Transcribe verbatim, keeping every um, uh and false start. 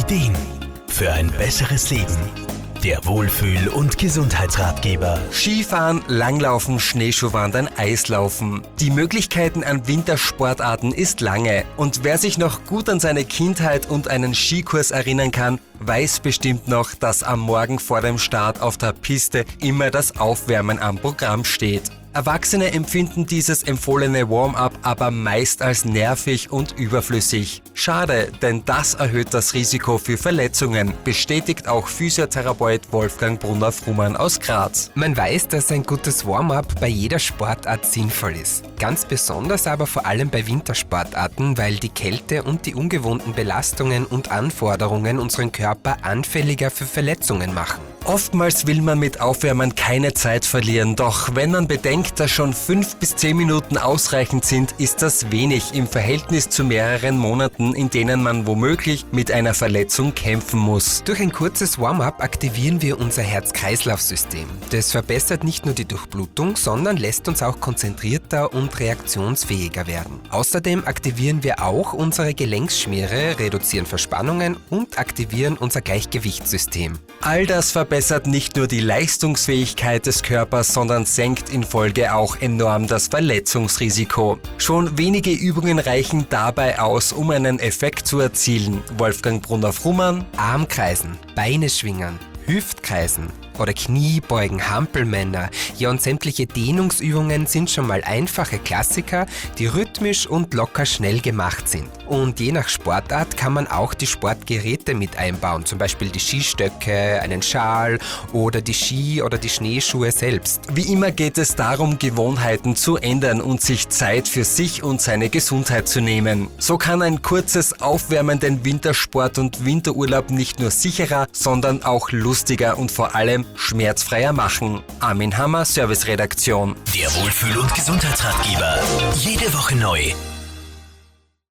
Ideen für ein besseres Leben. Der Wohlfühl- und Gesundheitsratgeber. Skifahren, Langlaufen, Schneeschuhwandern, Eislaufen. Die Möglichkeiten an Wintersportarten ist lange. Und wer sich noch gut an seine Kindheit und einen Skikurs erinnern kann, weiß bestimmt noch, dass am Morgen vor dem Start auf der Piste immer das Aufwärmen am Programm steht. Erwachsene empfinden dieses empfohlene Warm-up aber meist als nervig und überflüssig. Schade, denn das erhöht das Risiko für Verletzungen, bestätigt auch Physiotherapeut Wolfgang Brunner-Frumann aus Graz. Man weiß, dass ein gutes Warm-up bei jeder Sportart sinnvoll ist. Ganz besonders aber vor allem bei Wintersportarten, weil die Kälte und die ungewohnten Belastungen und Anforderungen unseren Körper anfälliger für Verletzungen machen. Oftmals will man mit Aufwärmen keine Zeit verlieren, doch wenn man bedenkt, dass schon fünf bis zehn Minuten ausreichend sind, ist das wenig im Verhältnis zu mehreren Monaten, in denen man womöglich mit einer Verletzung kämpfen muss. Durch ein kurzes Warm-up aktivieren wir unser Herz-Kreislauf-System. Das verbessert nicht nur die Durchblutung, sondern lässt uns auch konzentrierter und reaktionsfähiger werden. Außerdem aktivieren wir auch unsere Gelenkschmiere, reduzieren Verspannungen und aktivieren unser Gleichgewichtssystem. All das verbessert nicht nur die Leistungsfähigkeit des Körpers, sondern senkt in Folge auch enorm das Verletzungsrisiko. Schon wenige Übungen reichen dabei aus, um einen Effekt zu erzielen. Wolfgang Brunner-Frumann: Armkreisen, Beine schwingen, Hüftkreisen oder Kniebeugen, Hampelmänner. Ja, und sämtliche Dehnungsübungen sind schon mal einfache Klassiker, die rhythmisch und locker schnell gemacht sind. Und je nach Sportart kann man auch die Sportgeräte mit einbauen, zum Beispiel die Skistöcke, einen Schal oder die Ski oder die Schneeschuhe selbst. Wie immer geht es darum, Gewohnheiten zu ändern und sich Zeit für sich und seine Gesundheit zu nehmen. So kann ein kurzes Aufwärmen den Wintersport und Winterurlaub nicht nur sicherer, sondern auch lustiger und vor allem schmerzfreier machen. Armin Hammer, Serviceredaktion. Der Wohlfühl- und Gesundheitsratgeber. Jede Woche neu.